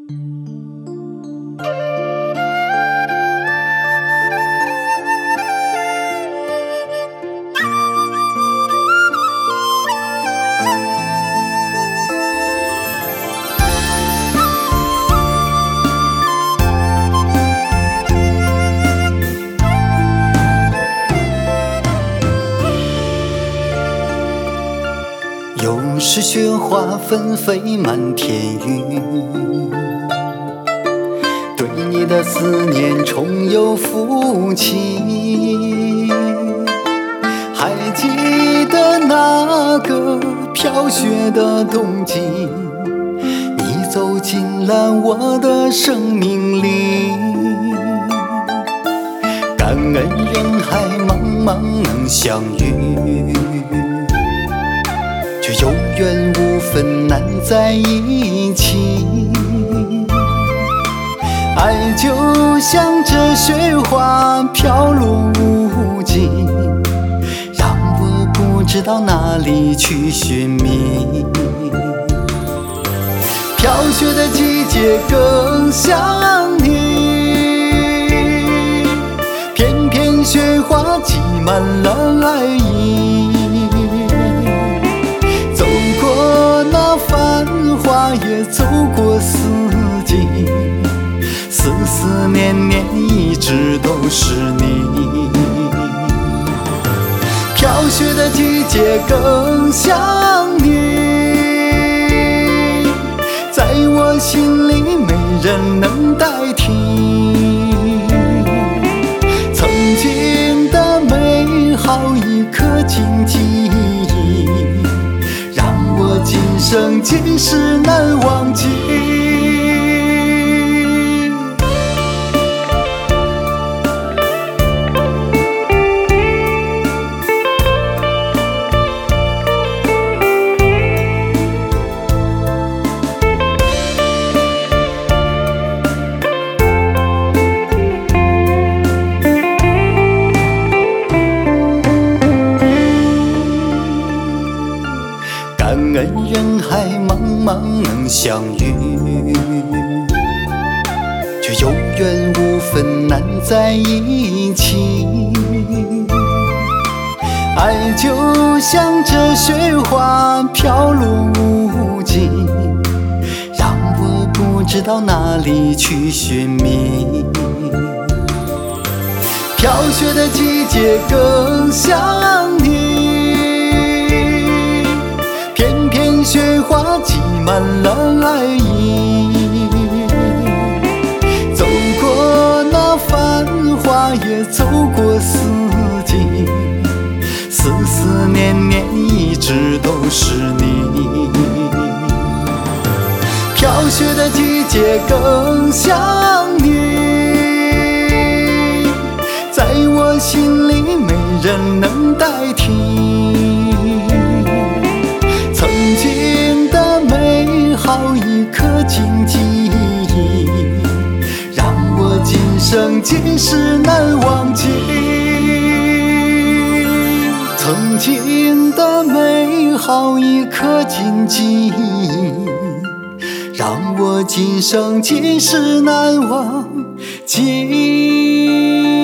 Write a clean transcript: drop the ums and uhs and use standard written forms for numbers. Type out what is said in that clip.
又是雪花纷飞满天云，对你的思念重又浮起。还记得那个飘雪的冬季，你走进了我的生命里。感恩人海茫茫能相遇，却有缘无分难在一起。爱就像这雪花飘落无尽，让我不知道哪里去寻觅。飘雪的季节更像你，片片雪花挤满了爱意。走过那繁华，也走过四季，思思念念一直都是你。飘雪的季节更像你，在我心里没人能代替。曾经的美好一刻紧记忆，让我今生今世难忘记。感恩人海茫茫能相遇，却有缘无分难在一起。爱就像这雪花飘落无尽，让我不知道哪里去寻觅。飘雪的季节更像你，片片雪花挤满了爱意。走过那繁华，也走过四季，思思念念一直都是你。飘雪的季节更像你，在我心里没人能代替。曾经的美好一刻紧记忆，让我今生今世难忘记。曾经的美好一刻紧记忆，让我今生今世难忘记。